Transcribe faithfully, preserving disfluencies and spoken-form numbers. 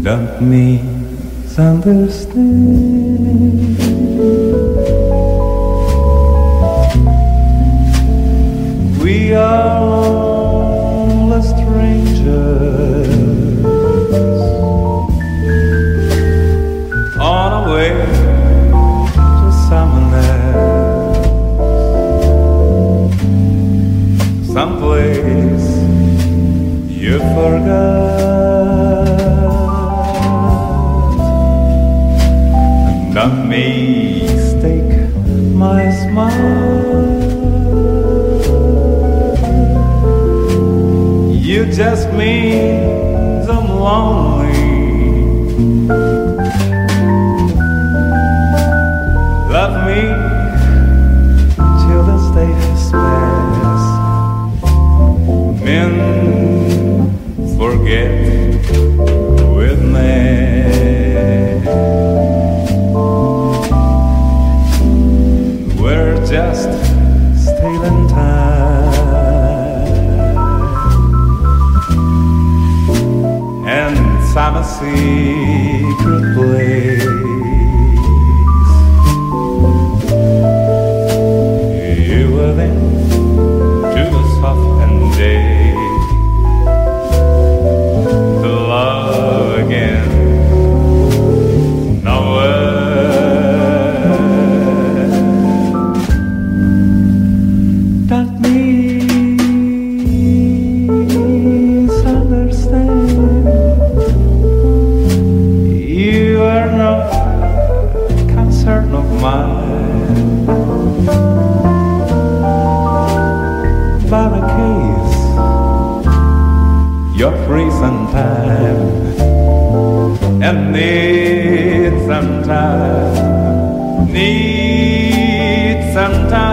Don't misunderstand. We are all strangers on our way to someone else, someplace you forgot. Don't mistake my smile. You just mean I'm lonely. Love me till this day has passed. Men forget with me. We're just stealing time, and some secret place. You were then too soft and day to love again. Don't misunderstand. You are no concern of mine, but in case you're free sometime and need some time, need some time.